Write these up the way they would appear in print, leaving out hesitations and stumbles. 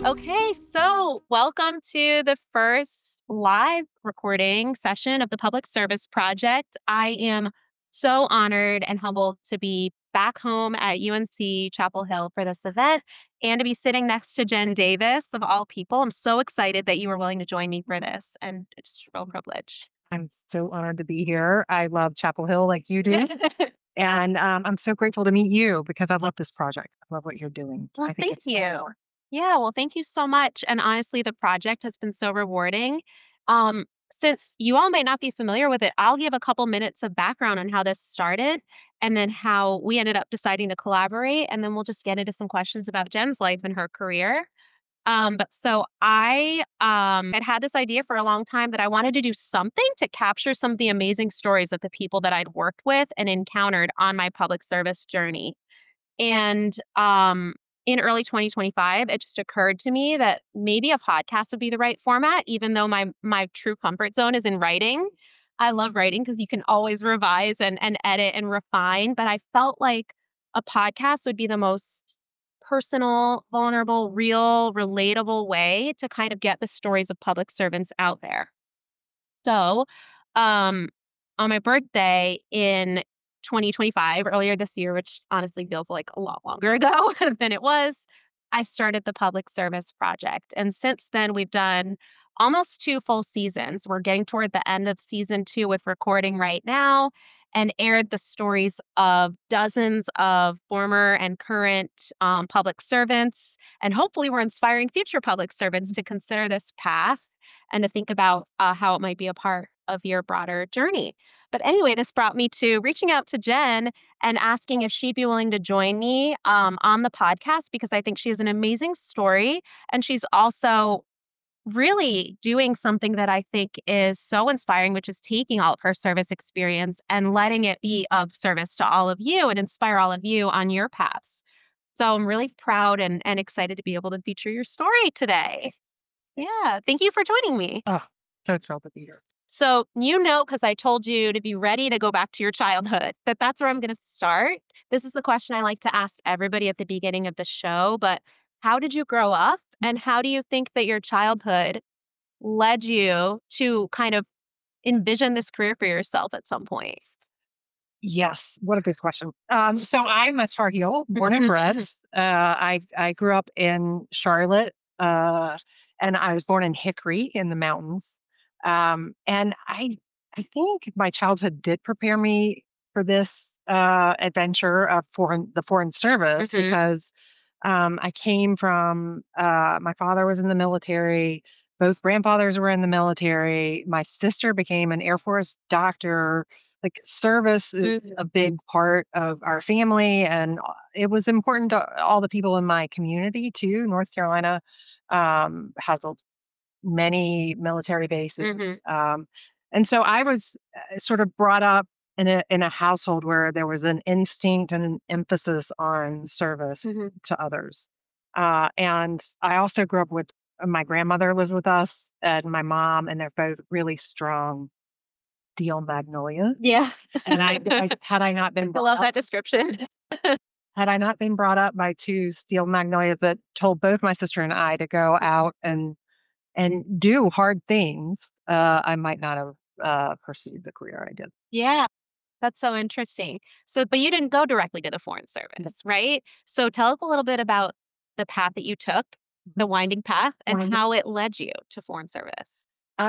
Okay, so welcome to the first live recording session of the Public Service Project. I am so honored and humbled to be back home at UNC Chapel Hill for this event and to be sitting next to Jen Davis, of all people. I'm so excited that you were willing to join me for this, and it's a real privilege. I'm so honored to be here. I love Chapel Hill like you do. And I'm so grateful to meet you because I love this project. I love what you're doing. Well, I think thank it's you. excellent. Yeah, well, thank you so much. And honestly, the project has been so rewarding. Um, since you all might not be familiar with it, I'll give a couple minutes of background on how this started and then how we ended up deciding to collaborate. And then we'll just get into some questions about Jen's life and her career. But so I had had this idea for a long time that I wanted to do something to capture some of the amazing stories of the people that I'd worked with and encountered on my public service journey. And in early 2025, it just occurred to me that maybe a podcast would be the right format, even though my true comfort zone is in writing. I love writing because you can always revise and edit and refine. But I felt like a podcast would be the most personal, vulnerable, real, relatable way to kind of get the stories of public servants out there. So, um, on my birthday in 2025, earlier this year, which honestly feels like a lot longer ago than it was, I started the Public Service Project. And since then, we've done almost two full seasons. We're getting toward the end of season two with recording right now and aired the stories of dozens of former and current public servants. And hopefully, we're inspiring future public servants to consider this path and to think about how it might be a part of your broader journey. But anyway, this brought me to reaching out to Jen and asking if she'd be willing to join me on the podcast because I think she has an amazing story. And she's also really doing something that I think is so inspiring, which is taking all of her service experience and letting it be of service to all of you and inspire all of you on your paths. So I'm really proud and excited to be able to feature your story today. Yeah, thank you for joining me. Oh, so thrilled to be here. So, because I told you to be ready to go back to your childhood, that's where I'm going to start. This is the question I like to ask everybody at the beginning of the show. But how did you grow up? And how do you think that your childhood led you to kind of envision this career for yourself at some point? Yes, what a good question. So I'm a Tar Heel, born and bred. I grew up in Charlotte, and I was born in Hickory in the mountains. And I think my childhood did prepare me for this adventure of the foreign service Hmm. because I came from my father was in the military. Both grandfathers were in the military. My sister became an Air Force doctor. Like service is a big part of our family, and it was important to all the people in my community too. North Carolina has many military Hmm. bases, and so I was sort of brought up in a household where there was an instinct and an emphasis on service Hmm. to others. And I also grew up with my grandmother lives with us and my mom, and they're both really strong deal magnolias. Yeah. And I had I not been I brought love up that description. had I not been brought up by two steel magnolias that told both my sister and I to go out and do hard things, I might not have pursued the career I did. Yeah. That's so interesting. So, but you didn't go directly to the Foreign Service, right? So tell us a little bit about the path that you took, the winding path, and When how it led you to Foreign Service.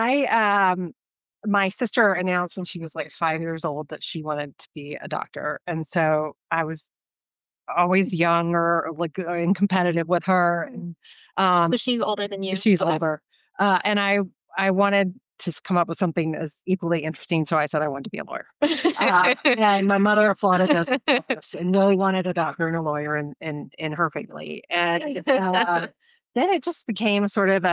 I my sister announced when she was like 5 years old that she wanted to be a doctor, and so I was always young or like and competitive with her, and So um, she's older than you. she's Okay. older, and I wanted to come up with something as equally interesting, so I said I wanted to be a lawyer. And my mother applauded this, of course, and really wanted a doctor and a lawyer in her family. And then it just became sort of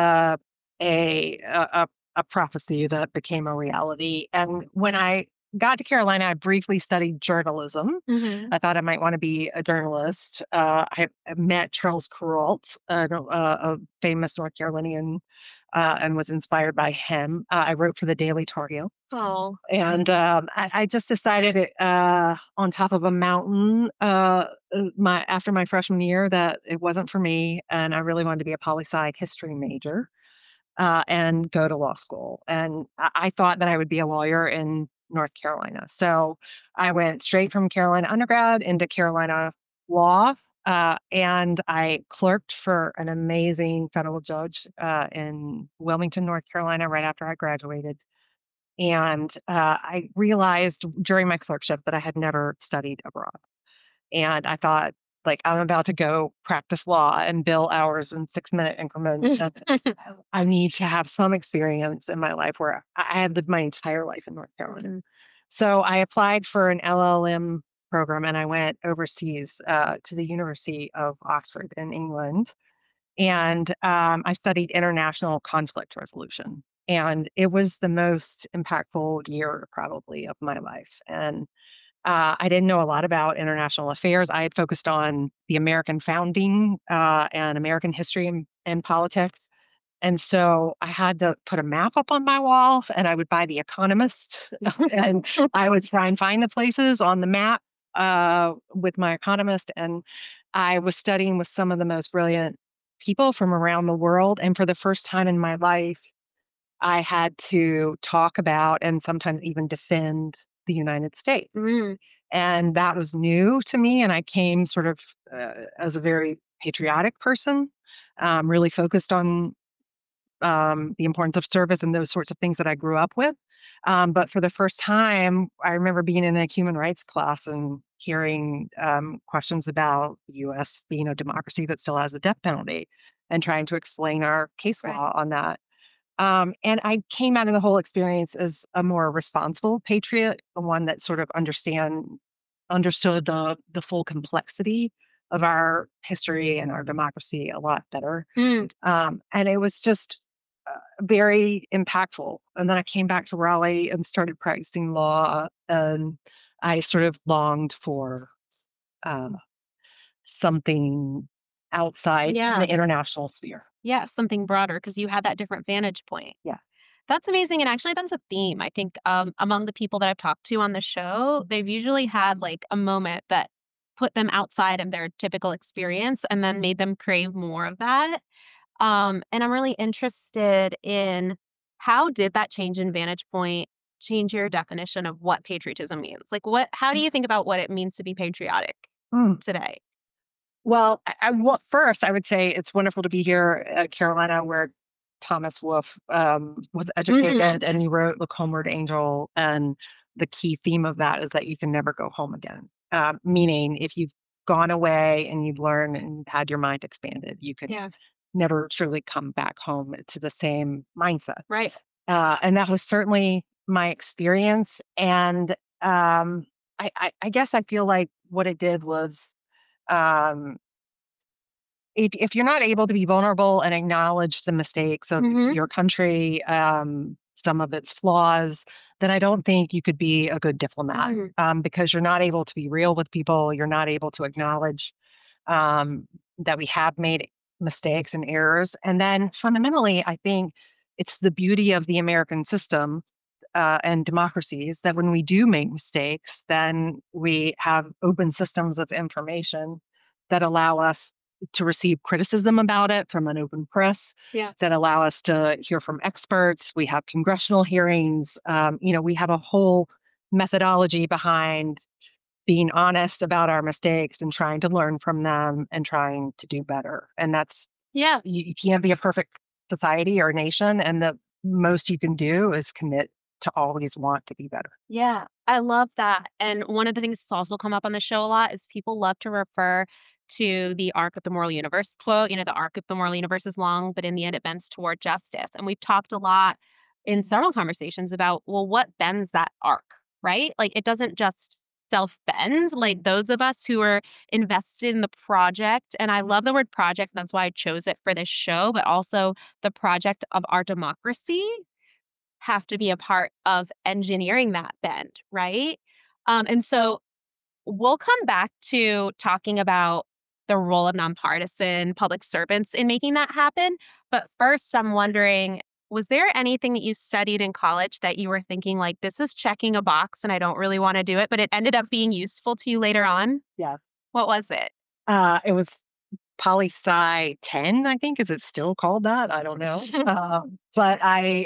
a a a prophecy that became a reality. And when I got to Carolina, I briefly studied journalism. Hmm. I thought I might want to be a journalist. I met Charles Kuralt, a famous North Carolinian and was inspired by him. I wrote for the Daily Tar Heel. Oh. And I just decided on top of a mountain my after my freshman year that it wasn't for me, and I really wanted to be a poli-sci history major and go to law school. And I thought that I would be a lawyer in North Carolina. So I went straight from Carolina undergrad into Carolina law. And I clerked for an amazing federal judge in Wilmington, North Carolina, right after I graduated. And I realized during my clerkship that I had never studied abroad. And I thought, like, I'm about to go practice law and bill hours in 6-minute increments. I need to have some experience in my life where I had lived my entire life in North Carolina. So I applied for an LLM program and I went overseas to the University of Oxford in England. And I studied international conflict resolution. And it was the most impactful year, probably, of my life. And I didn't know a lot about international affairs. I had focused on the American founding and American history and politics. And so I had to put a map up on my wall and I would buy The Economist and I would try and find the places on the map with my economist. And I was studying with some of the most brilliant people from around the world. And for the first time in my life, I had to talk about and sometimes even defend the United States. Mm. And that was new to me. And I came sort of as a very patriotic person, really focused on the importance of service and those sorts of things that I grew up with. But for the first time, I remember being in a human rights class and hearing questions about the U.S. being a democracy that still has the death penalty and trying to explain our case law on that. And I came out of the whole experience as a more responsible patriot, the one that sort of understood the full complexity of our history and our democracy a lot better. Mm. And it was just very impactful. And then I came back to Raleigh and started practicing law, and I sort of longed for something outside the international sphere. Yeah, something broader because you had that different vantage point. Yeah. That's amazing, and actually that's a theme. I think, among the people that I've talked to on the show, they've usually had, like, a moment that put them outside of their typical experience and then made them crave more of that. And I'm really interested in how did that change in vantage point change your definition of what patriotism means? Like, how do you think about what it means to be patriotic Mm. today? Well, first, I would say it's wonderful to be here at Carolina, where Thomas Wolfe was educated and he wrote Look Homeward, Angel. And the key theme of that is that you can never go home again. Meaning, if you've gone away and you've learned and had your mind expanded, you could never truly come back home to the same mindset. Right. And that was certainly my experience. And I guess I feel like what it did was um, if you're not able to be vulnerable and acknowledge the mistakes of your country, some of its flaws, then I don't think you could be a good diplomat because you're not able to be real with people. You're not able to acknowledge that we have made mistakes and errors. And then fundamentally, I think it's the beauty of the American system and democracies that when we do make mistakes, then we have open systems of information that allow us to receive criticism about it from an open press, that allow us to hear from experts. We have congressional hearings. We have a whole methodology behind being honest about our mistakes and trying to learn from them and trying to do better. And that's, you can't be a perfect society or nation. And the most you can do is commit to always want to be better. Yeah, I love that. And one of the things that's also come up on the show a lot is people love to refer to the arc of the moral universe quote. You know, the arc of the moral universe is long, but in the end, it bends toward justice. And we've talked a lot in several conversations about, well, what bends that arc, right? Like, it doesn't just self bend. Like, those of us who are invested in the project, and I love the word project, that's why I chose it for this show, but also the project of our democracy have to be a part of engineering that bend, right? And so we'll come back to talking about the role of nonpartisan public servants in making that happen. But first, I'm wondering, was there anything that you studied in college that you were thinking like, this is checking a box and I don't really want to do it, but it ended up being useful to you later on? Yes. What was it? It was Poli Sci 10, I think. Is it still called that? I don't know. But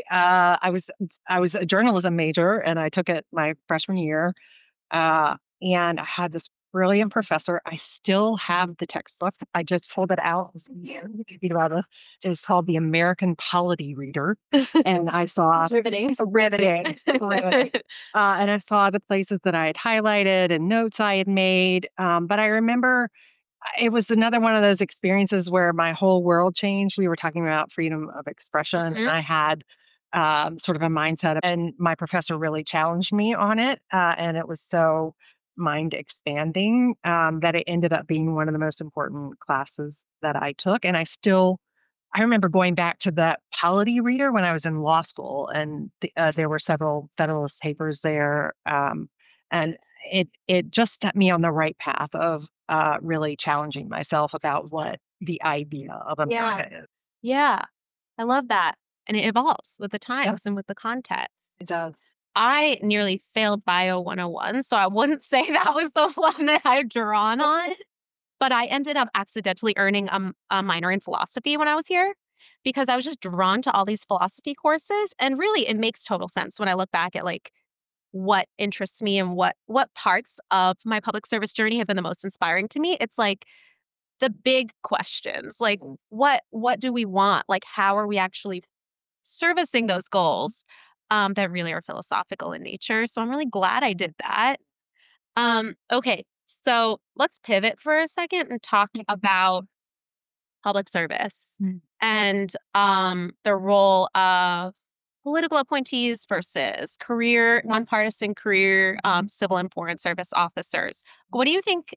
I was a journalism major and I took it my freshman year. And I had this brilliant professor. I still have the textbook. I just pulled it out this year. You know, it's called the American Polity Reader. And I saw Riveting. riveting, riveting. And I saw the places that I had highlighted and notes I had made. But I remember it was another one of those experiences where my whole world changed. We were talking about freedom of expression, and Mhm. I had sort of a mindset, and my professor really challenged me on it. And it was so mind expanding that it ended up being one of the most important classes that I took. And I remember going back to that polity reader when I was in law school, and there were several Federalist papers there. And it just set me on the right path of really challenging myself about what the idea of Yeah. America is. Yeah. I love that. And it evolves with the Yep, times and with the context. it does. I nearly failed Bio 101, so I wouldn't say that was the one that I've drawn on, but I ended up accidentally earning a minor in philosophy when I was here because I was just drawn to all these philosophy courses. And really, it makes total sense when I look back at like what interests me and what parts of my public service journey have been the most inspiring to me. It's like the big questions, like what do we want? Like how are we actually servicing those goals that really are philosophical in nature. So I'm really glad I did that. Okay, so let's pivot for a second and talk about public service Mm. and the role of political appointees versus nonpartisan career civil and foreign service officers. What do you think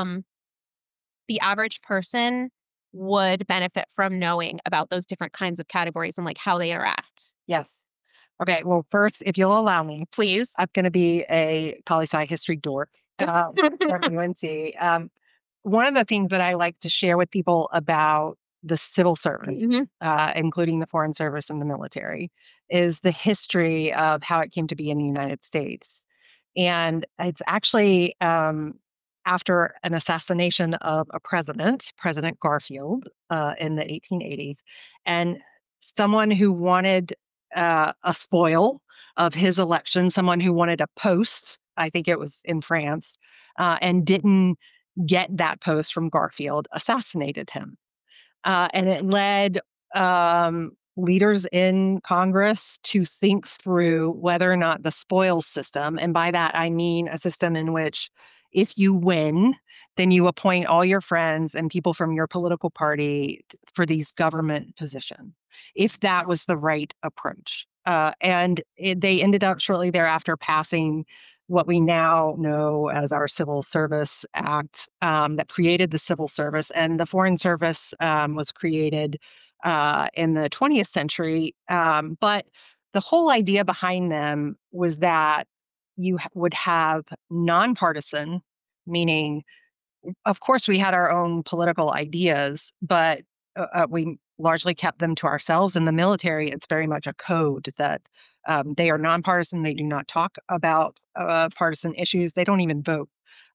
the average person would benefit from knowing about those different kinds of categories and like how they interact? Yes. Okay. Well, first, if you'll allow me, Please. I'm going to be a poli sci history dork from UNC. One of the things that I like to share with people about the civil service, Mhm. including the foreign service and the military, is the history of how it came to be in the United States. And it's actually after an assassination of a president, President Garfield, in the 1880s, and someone who wanted a spoil of his election, someone who wanted a post, I think it was in France, and didn't get that post from Garfield, assassinated him. And it led leaders in Congress to think through whether or not the spoils system, and by that I mean a system in which if you win, then you appoint all your friends and people from your political party for these government positions, if that was the right approach. They ended up shortly thereafter passing what we now know as our Civil Service Act that created the civil service. And the Foreign Service was created in the 20th century. But the whole idea behind them was that would have nonpartisan, meaning, of course, we had our own political ideas, but we largely kept them to ourselves. In the military, it's very much a code that they are nonpartisan. They do not talk about partisan issues. They don't even vote.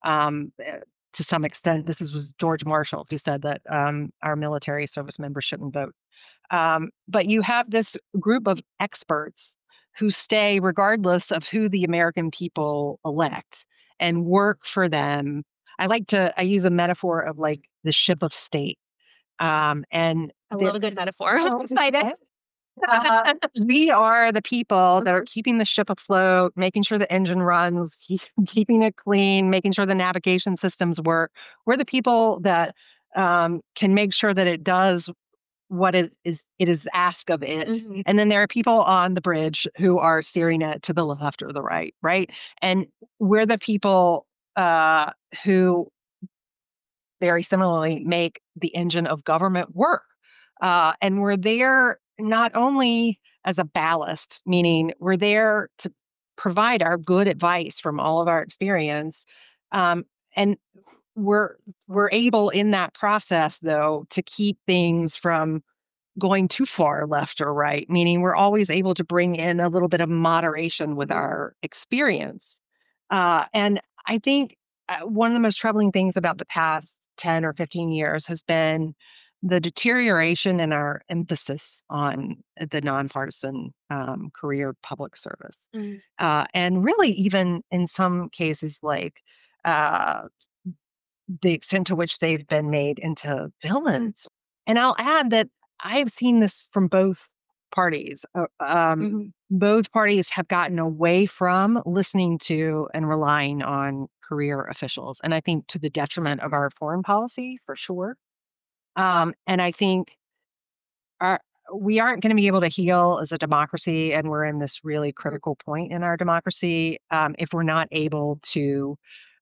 To some extent, was George Marshall who said that our military service members shouldn't vote. But you have this group of experts who stay regardless of who the American people elect and work for them. I use a metaphor of like the ship of state. And I love a good metaphor. I'm excited. we are the people that are keeping the ship afloat, making sure the engine runs, keeping it clean, making sure the navigation systems work. We're the people that can make sure that it does what it is asked of it. Mhm. And then there are people on the bridge who are steering it to the left or the right? And we're the people who very similarly make the engine of government work. And we're there not only as a ballast, meaning we're there to provide our good advice from all of our experience. And we're able in that process, though, to keep things from going too far left or right, meaning we're always able to bring in a little bit of moderation with our experience. And I think one of the most troubling things about the past 10 or 15 years has been the deterioration in our emphasis on the nonpartisan career public service. Mm. And really, even in some cases, like uh, the extent to which they've been made into villains. And I'll add that I've seen this from both parties. Mhm. Both parties have gotten away from listening to and relying on career officials. And I think to the detriment of our foreign policy, for sure. And I think our, we aren't going to be able to heal as a democracy. And we're in this really critical point in our democracy if we're not able to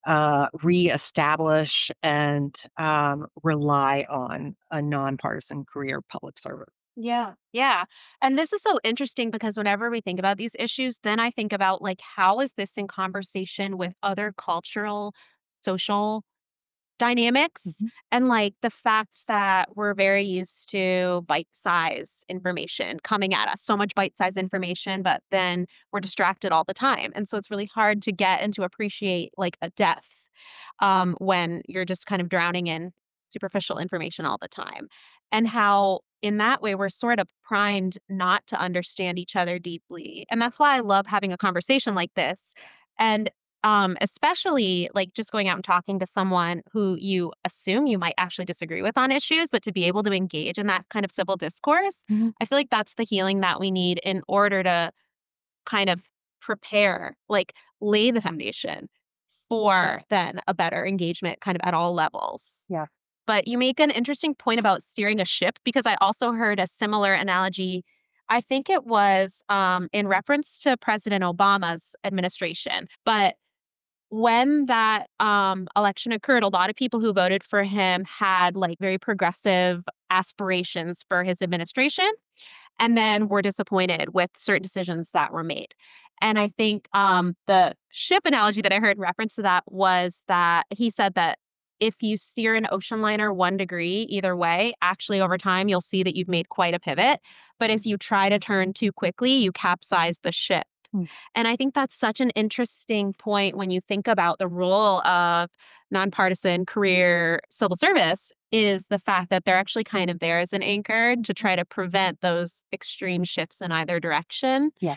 reestablish and rely on a nonpartisan career public service. Yeah. Yeah. And this is so interesting because whenever we think about these issues, then I think about like how is this in conversation with other cultural, social dynamics Mhm. and like the fact that we're very used to bite-sized information coming at us, so much bite-sized information, but then we're distracted all the time. And so it's really hard to get and to appreciate like a depth when you're just kind of drowning in superficial information all the time. And how in that way we're sort of primed not to understand each other deeply. And that's why I love having a conversation like this. And especially like just going out and talking to someone who you assume you might actually disagree with on issues, but to be able to engage in that kind of civil discourse, Mhm. I feel like that's the healing that we need in order to kind of prepare, like lay the foundation for then a better engagement kind of at all levels. Yeah. But you make an interesting point about steering a ship because I also heard a similar analogy. I think it was in reference to President Obama's administration. But when that election occurred, a lot of people who voted for him had like very progressive aspirations for his administration and then were disappointed with certain decisions that were made. And I think the ship analogy that I heard in reference to that was that he said that if you steer an ocean liner 1 degree either way, actually over time you'll see that you've made quite a pivot. But if you try to turn too quickly, you capsize the ship. Mm. And I think that's such an interesting point when you think about the role of nonpartisan career civil service is the fact that they're actually kind of there as an anchor to try to prevent those extreme shifts in either direction. Yeah.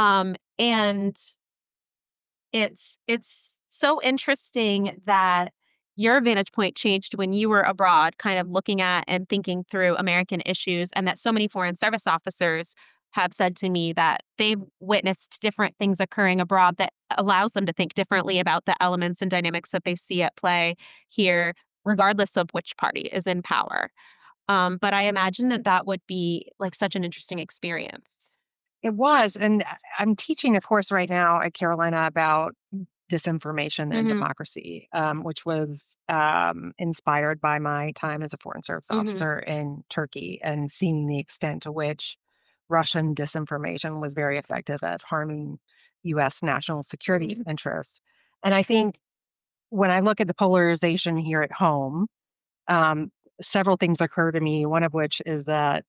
And it's so interesting that your vantage point changed when you were abroad, kind of looking at and thinking through American issues, and that so many foreign service officers have said to me that they've witnessed different things occurring abroad that allows them to think differently about the elements and dynamics that they see at play here, regardless of which party is in power. But I imagine that that would be like such an interesting experience. It was. And I'm teaching a course right now at Carolina about disinformation and Hmm. democracy, which was inspired by my time as a foreign service Hmm. officer in Turkey and seeing the extent to which Russian disinformation was very effective at harming U.S. national security interests. And I think when I look at the polarization here at home, um, several things occur to me. One of which is that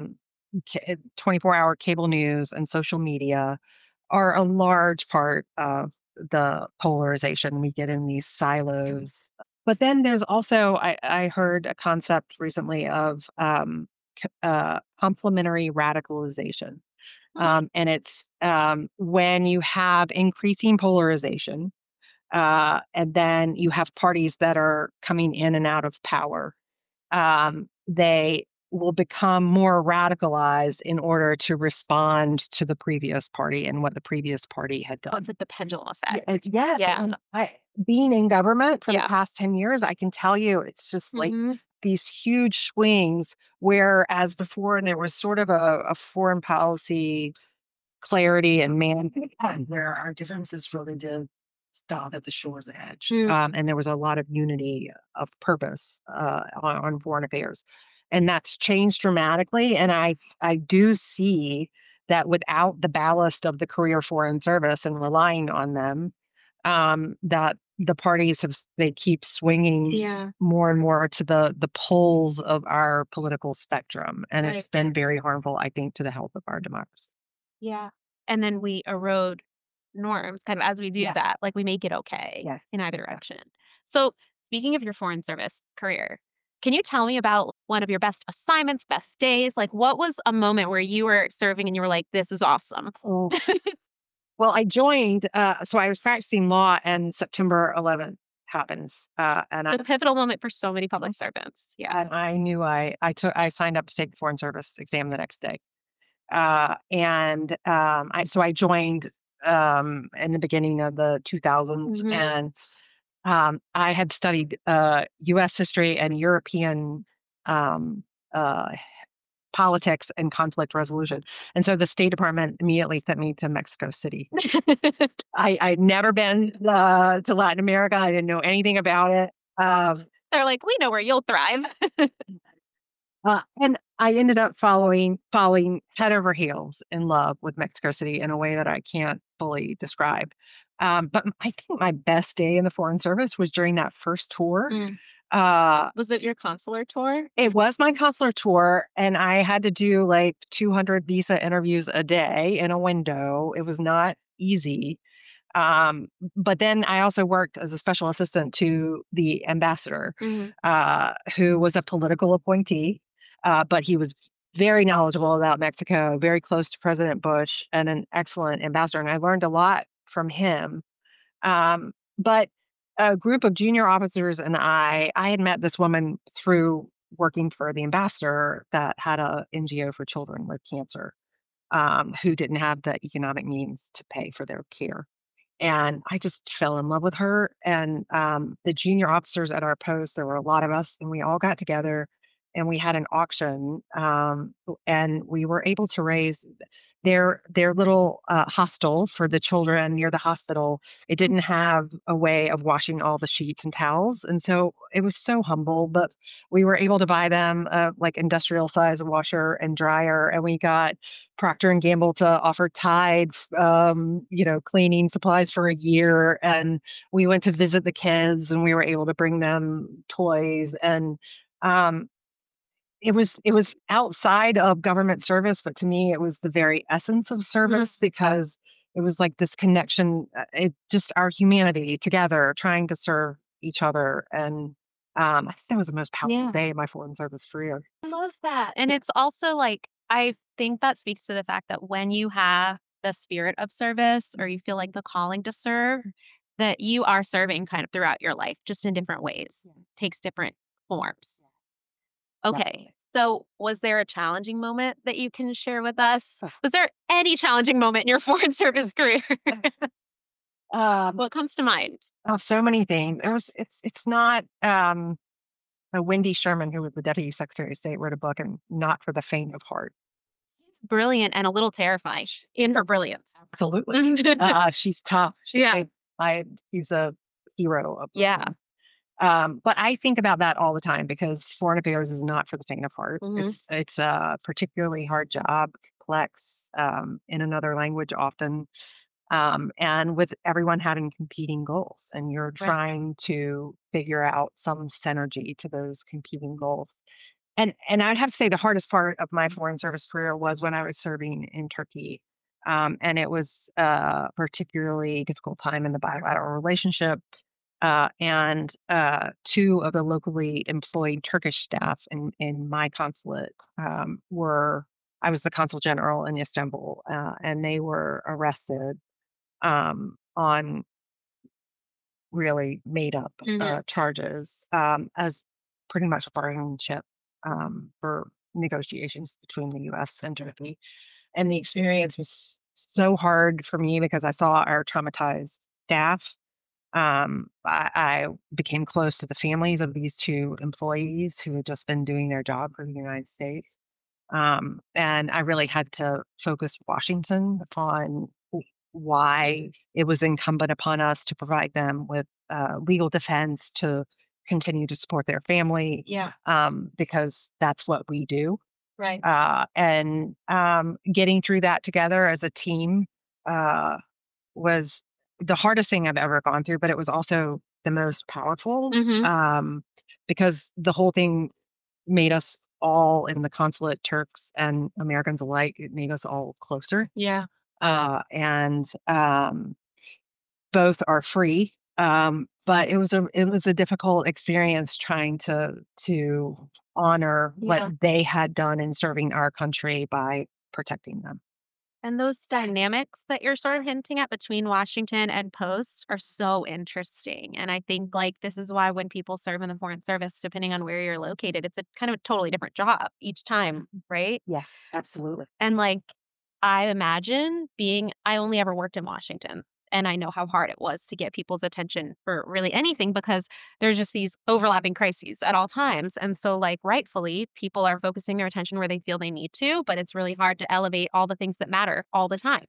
24-hour cable news and social media are a large part of the polarization. We get in these silos. But then there's also, I heard a concept recently of complementary radicalization. And it's when you have increasing polarization, and then you have parties that are coming in and out of power, they will become more radicalized in order to respond to the previous party and what the previous party had Oh, done. it's like the pendulum Yeah, effect. yes, Yeah. and being in government for the Yeah. past 10 years, I can tell you it's just like Hmm. these huge swings, whereas before there was sort of a foreign policy clarity and where our differences really did stop at the shore's edge. Mm. And there was a lot of unity of purpose on foreign affairs. And that's changed dramatically. And I do see that without the ballast of the career foreign service and relying on them, that the parties they keep swinging Yeah. more and more to the poles of our political spectrum, and it's Right. been very harmful, I think, to the health of our democracy. Yeah. And then we erode norms kind of as we do Yeah. that, like we make it okay Yes. in either direction. So, speaking of your foreign service career, can you tell me about one of your best assignments, best days? Like, what was a moment where you were serving and you were like, this is awesome? Oh, well, I joined. So I was practicing law, and September 11th happens, The pivotal moment for so many public servants. Yeah. and I knew I signed up to take the foreign service exam the next day. And I joined in the beginning of the 2000s, Hmm. and I had studied U.S. history and European um, uh, politics and conflict resolution, and so the State Department immediately sent me to Mexico City. I'd never been to Latin America. I didn't know anything about it. They're like, we know where you'll thrive. And I ended up falling head over heels in love with Mexico City in a way that I can't fully describe. But I think my best day in the Foreign Service was during that first tour. Mm. Uh, Was it your consular tour? it was my consular tour, and I had to do like 200 visa interviews a day in a window. It was not easy. Um, but then I also worked as a special assistant to the ambassador, Hmm. who was a political appointee, but he was very knowledgeable about Mexico, very close to President Bush, and an excellent ambassador. And I learned a lot from him. But a group of junior officers and I had met this woman through working for the ambassador that had a NGO for children with cancer, who didn't have the economic means to pay for their care. And I just fell in love with her. And the junior officers at our post, there were a lot of us, and we all got together and we had an auction, and we were able to raise their little hostel for the children near the hospital. It didn't have a way of washing all the sheets and towels, and so it was so humble. But we were able to buy them like industrial size washer and dryer, and we got Procter and Gamble to offer Tide, cleaning supplies for a year. And we went to visit the kids, and we were able to bring them toys. And um, it was outside of government service, but to me, it was the very essence of service because it was like this connection. It just our humanity together, trying to serve each other. And I think that was the most powerful Yeah. day of my foreign service career. I love that. And it's also like, I think that speaks to the fact that when you have the spirit of service or you feel like the calling to serve, that you are serving kind of throughout your life, just in different ways, takes different forms. Okay. So, was there a challenging moment that you can share with us? Was there any challenging moment in your foreign service career? What comes to mind? Oh, so many things. It's not Wendy Sherman, who was the Deputy Secretary of State, wrote a book, and Not for the Faint of Heart. Brilliant and a little terrifying in her brilliance. Absolutely. She's tough. Yeah. She's a hero of Yeah. but I think about that all the time because foreign affairs is not for the faint of heart. Mhm. It's a particularly hard job, complex, in another language often, and with everyone having competing goals, and you're Right. trying to figure out some synergy to those competing goals. And I'd have to say the hardest part of my foreign service career was when I was serving in Turkey. And it was a particularly difficult time in the bilateral relationship. And two of the locally employed Turkish staff in my consulate I was the consul general in Istanbul, and they were arrested on really made up Mhm. charges, as pretty much a bargaining chip for negotiations between the US and Turkey. And the experience was so hard for me because I saw our traumatized staff. I became close to the families of these two employees who had just been doing their job for the United States. And I really had to focus Washington on why it was incumbent upon us to provide them with legal defense to continue to support their family, Yeah. because that's what we do. Right. And getting through that together as a team uh, was the hardest thing I've ever gone through, but it was also the most powerful, Mhm. because the whole thing made us all in the consulate, Turks and Americans alike, it made us all closer. Yeah. And both are free. But it was a difficult experience trying to honor what Yeah. they had done in serving our country by protecting them. And those dynamics that you're sort of hinting at between Washington and Post are so interesting. And I think like this is why when people serve in the foreign service, depending on where you're located, it's a kind of a totally different job each time, right? Yes, absolutely. And like I imagine being I only ever worked in Washington, and I know how hard it was to get people's attention for really anything because there's just these overlapping crises at all times, and so, like, rightfully, people are focusing their attention where they feel they need to, but it's really hard to elevate all the things that matter all the time.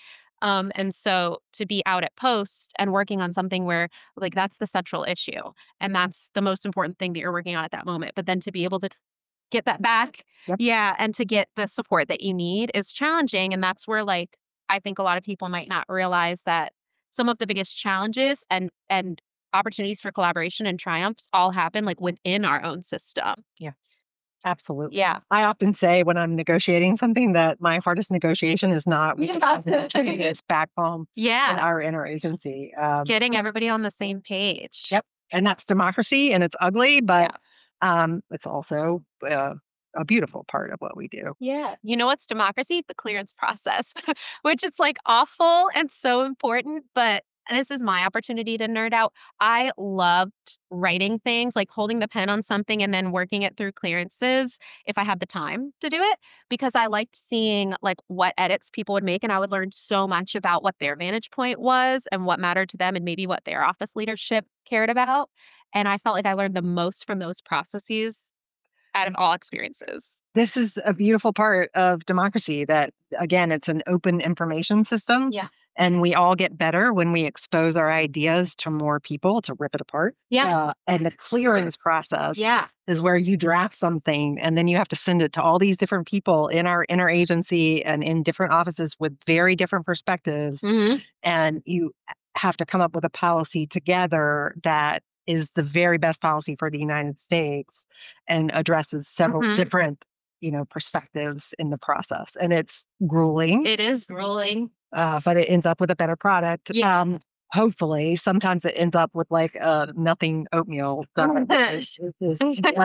And so to be out at post and working on something where, like, that's the central issue, and that's the most important thing that you're working on at that moment, but then to be able to get that back. Yep. Yeah, and to get the support that you need is challenging, and that's where, like, I think a lot of people might not realize that some of the biggest challenges and opportunities for collaboration and triumphs all happen, like, within our own system. Yeah, absolutely. Yeah. I often say when I'm negotiating something that my hardest negotiation is not with the Yeah. president, it's back home in Yeah, our interagency. it's getting everybody on the same page. Yep, and that's democracy, and it's ugly, but Yeah. it's also a beautiful part of what we do. Yeah. You know what's democracy? The clearance process, which it's like awful and so important, but this is my opportunity to nerd out. I loved writing things, like holding the pen on something and then working it through clearances if I had the time to do it, because I liked seeing like what edits people would make and I would learn so much about what their vantage point was and what mattered to them and maybe what their office leadership cared about. And I felt like I learned the most from those processes out of all experiences. This is a beautiful part of democracy that, again, it's an open information system. Yeah. And we all get better when we expose our ideas to more people to rip it apart. Yeah. And the clearance process Yeah. is where you draft something and then you have to send it to all these different people in our interagency and in different offices with very different perspectives. Mhm. And you have to come up with a policy together that is the very best policy for the United States and addresses several Mhm. different perspectives in the process. And it's grueling, It is grueling. but it ends up with a better product. Yeah. Hopefully, sometimes it ends up with like nothing oatmeal. That is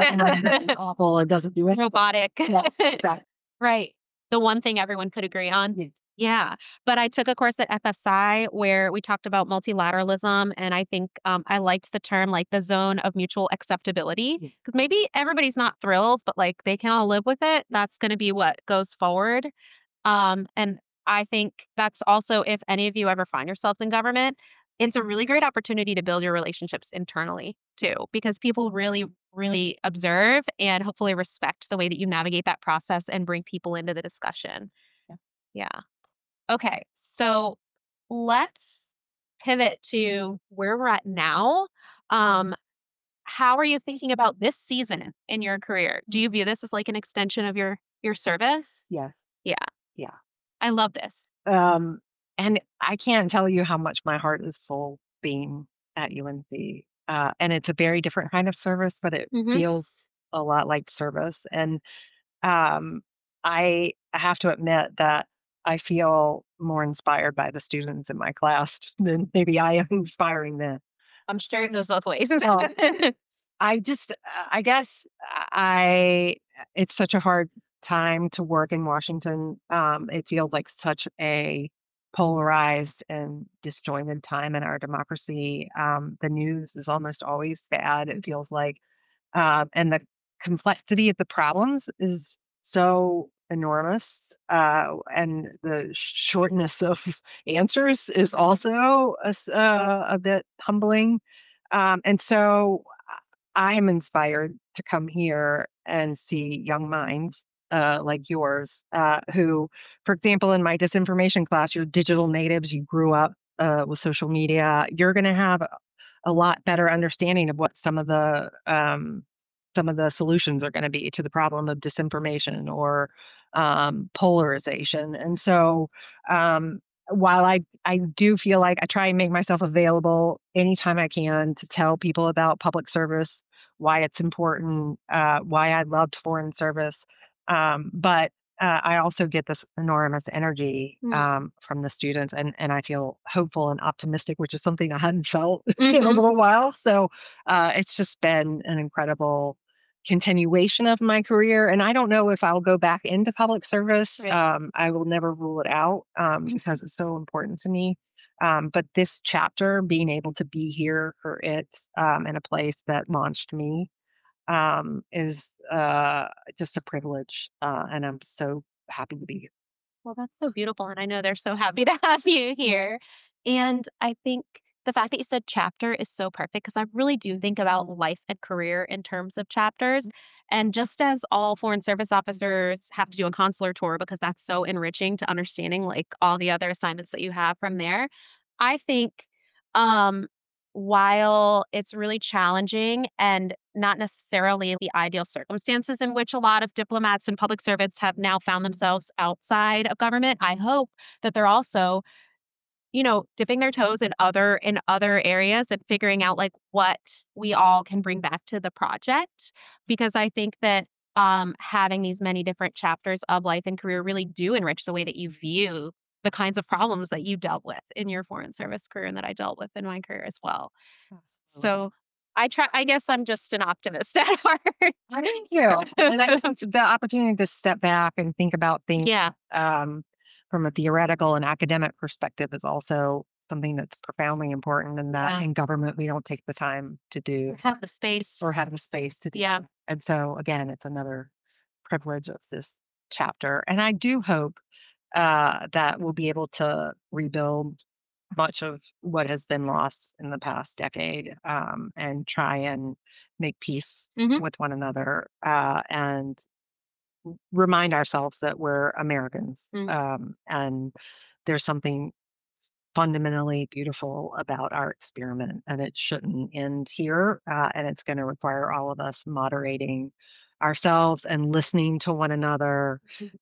awful. It doesn't do it. Robotic. Yeah, exactly. Right. The one thing everyone could agree on. Yeah. Yeah. But I took a course at FSI where we talked about multilateralism. And I think I liked the term like the zone of mutual acceptability Yeah. because maybe everybody's not thrilled, but like they can all live with it. That's going to be what goes forward. And I think that's also if any of you ever find yourselves in government, it's a really great opportunity to build your relationships internally too, because people really, really observe and hopefully respect the way that you navigate that process and bring people into the discussion. Yeah. Yeah. Okay. So let's pivot to where we're at now. Um, how are you thinking about this season in your career? Do you view this as like an extension of your service? Yes. Yeah. Yeah. I love this. Um, and I can't tell you how much my heart is full being at UNC. And it's a very different kind of service, but it Mhm. feels a lot like service. And um, I have to admit that I feel more inspired by the students in my class than maybe I am inspiring them. I'm sure it goes both ways. So I just, I guess it's such a hard time to work in Washington. It feels like such a polarized and disjointed time in our democracy. The news is almost always bad, it feels like. And the complexity of the problems is so enormous. And the shortness of answers is also a bit humbling. And so I am inspired to come here and see young minds like yours, who, for example, in my disinformation class, you're digital natives, you grew up with social media, you're going to have a lot better understanding of what some of the solutions are going to be to the problem of disinformation or polarization. And so while I do feel like I try and make myself available anytime I can to tell people about public service, why it's important, why I loved foreign service. But I also get this enormous energy Mm. from the students, and I feel hopeful and optimistic, which is something I hadn't felt in a Mhm. little while. So it's just been an incredible continuation of my career. And I don't know if I'll go back into public service. Right. I will never rule it out because it's so important to me. But this chapter, being able to be here for it in a place that launched me, is just a privilege. And I'm so happy to be here. Well, that's so beautiful, and I know they're so happy to have you here. And I think the fact that you said chapter is so perfect because I really do think about life and career in terms of chapters. And just as all foreign service officers have to do a consular tour because that's so enriching to understanding like all the other assignments that you have from there, I think um while it's really challenging and not necessarily the ideal circumstances in which a lot of diplomats and public servants have now found themselves outside of government, I hope that they're also, dipping their toes in other areas and figuring out like what we all can bring back to the project. Because I think that having these many different chapters of life and career really do enrich the way that you view the kinds of problems that you dealt with in your foreign service career and that I dealt with in my career as well. Absolutely. So I guess I'm just an optimist at heart. Thank you. And I think the opportunity to step back and think about things Yeah. um, from a theoretical and academic perspective is also something that's profoundly important, and that Yeah. in government we don't take the time to do Have the space. or have the space to do. Yeah. And so again, it's another privilege of this chapter. And I do hope that we'll be able to rebuild much of what has been lost in the past decade, and try and make peace Mhm. with one another, and remind ourselves that we're Americans, Mm. and there's something fundamentally beautiful about our experiment, and it shouldn't end here. And it's going to require all of us moderating ourselves and listening to one another,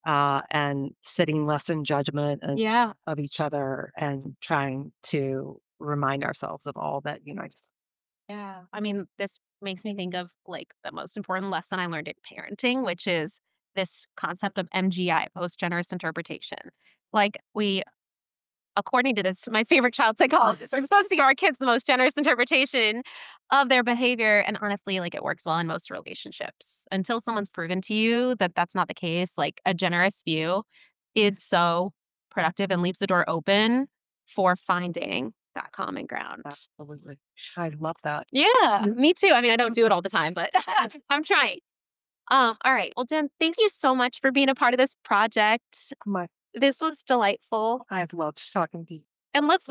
and sitting less in judgment Yeah. of each other, and trying to remind ourselves of all that unites us. Yeah. I mean, this makes me think of like the most important lesson I learned in parenting, which is this concept of MGI, most generous interpretation. Like we according to this, my favorite child psychologist, we're supposed to give our kids the most generous interpretation of their behavior. And honestly, like it works well in most relationships until someone's proven to you that that's not the case. Like a generous view is so productive and leaves the door open for finding that common ground. Absolutely. I love that. Yeah, me too. I mean, I don't do it all the time, but I'm trying. All right. Well, Jen, thank you so much for being a part of this project. My, This was delightful. I've loved talking to you. And look,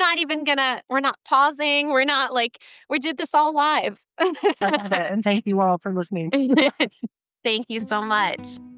we're not pausing. We're not like we did this all live. I love it. And thank you all for listening. Thank you so much.